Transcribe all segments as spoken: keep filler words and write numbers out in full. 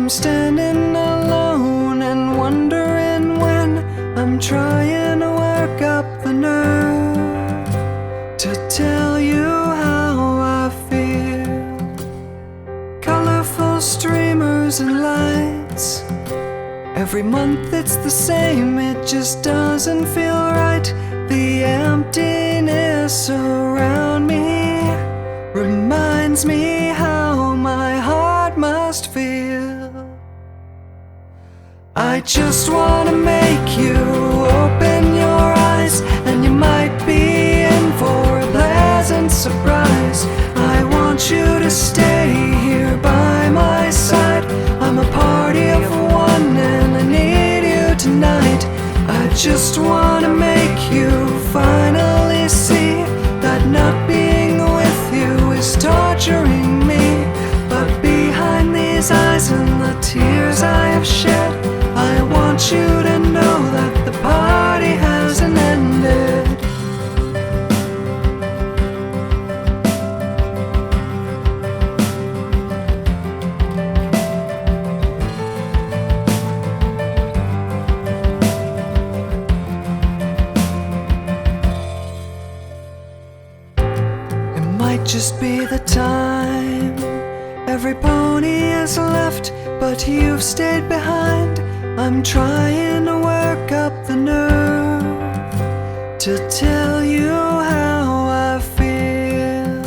I'm standing alone and wondering when I'm trying to work up the nerve to tell you how I feel. Colorful streamers and lights, every month it's the same, it just doesn't feel right. The emptiness around me reminds me how my heart must feel. I just wanna make you open your eyes, and you might be in for a pleasant surprise. I want you to stay here by my side. I'm a party of one and I need you tonight. I just wanna make you finally see that not being with you is torturing me. But behind these eyes and the tears I have shed, I want you to know that the party hasn't ended. Might just be the time. Every pony has left, but you've stayed behind. I'm trying to work up the nerve to tell you how I feel.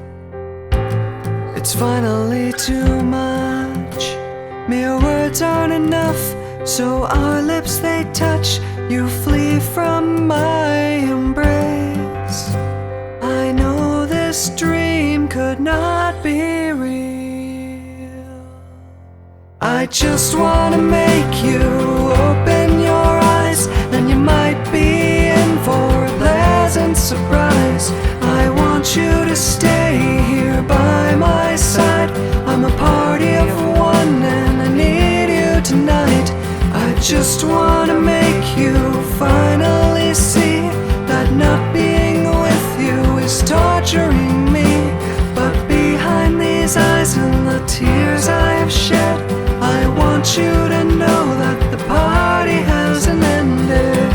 It's finally too much. Mere words aren't enough, so our lips they touch. You flee from my embrace. I know this dream could not be real. I just wanna make you open your eyes, and you might be in for a pleasant surprise. I want you to stay here by my side. I'm a party of one and I need you tonight. I just wanna make you finally see that not being with you is torturing me. But behind these eyes and the tears I have shed, I want you to know that the party hasn't ended.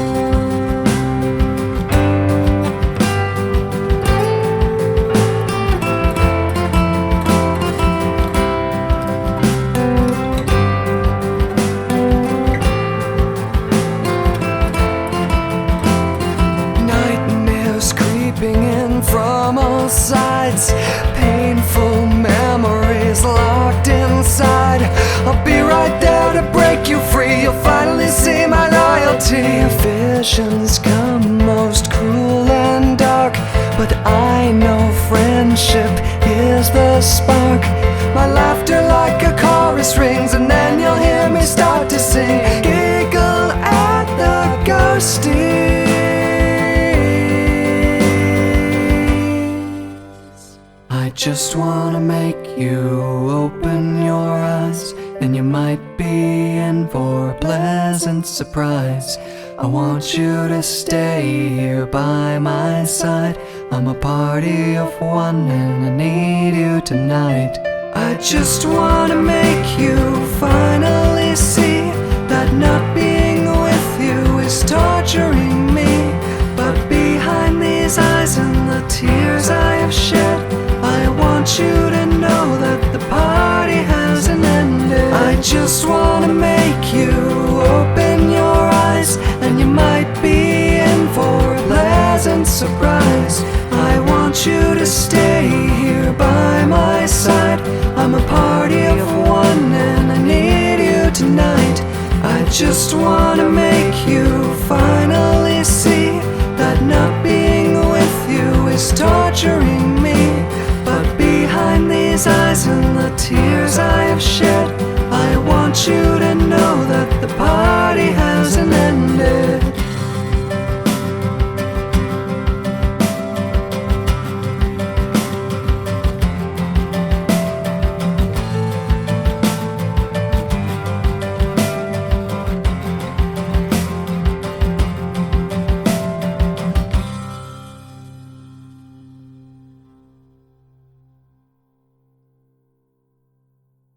In from all sides, painful memories locked inside. I'll be right there to break you free. You'll finally see my loyalty. Visions come most cruel and dark, but I know friendship is the spark. My laughter like a chorus rings, and then you'll hear me start to sing. Giggle at the ghosties. I just wanna make you open your eyes, and you might be in for a pleasant surprise. I want you to stay here by my side. I'm a party of one and I need you tonight. I just wanna make you finally see that not being with you is torturing me. But behind these eyes and the tears I have shed, I want you to know that the party hasn't ended. I just wanna make you open your eyes, and you might be in for a pleasant surprise. I want you to stay here by my side. I'm a party of one and I need you tonight. I just wanna make you finally see that not being with you is torturing me. But behind these eyes and the tears I have shed,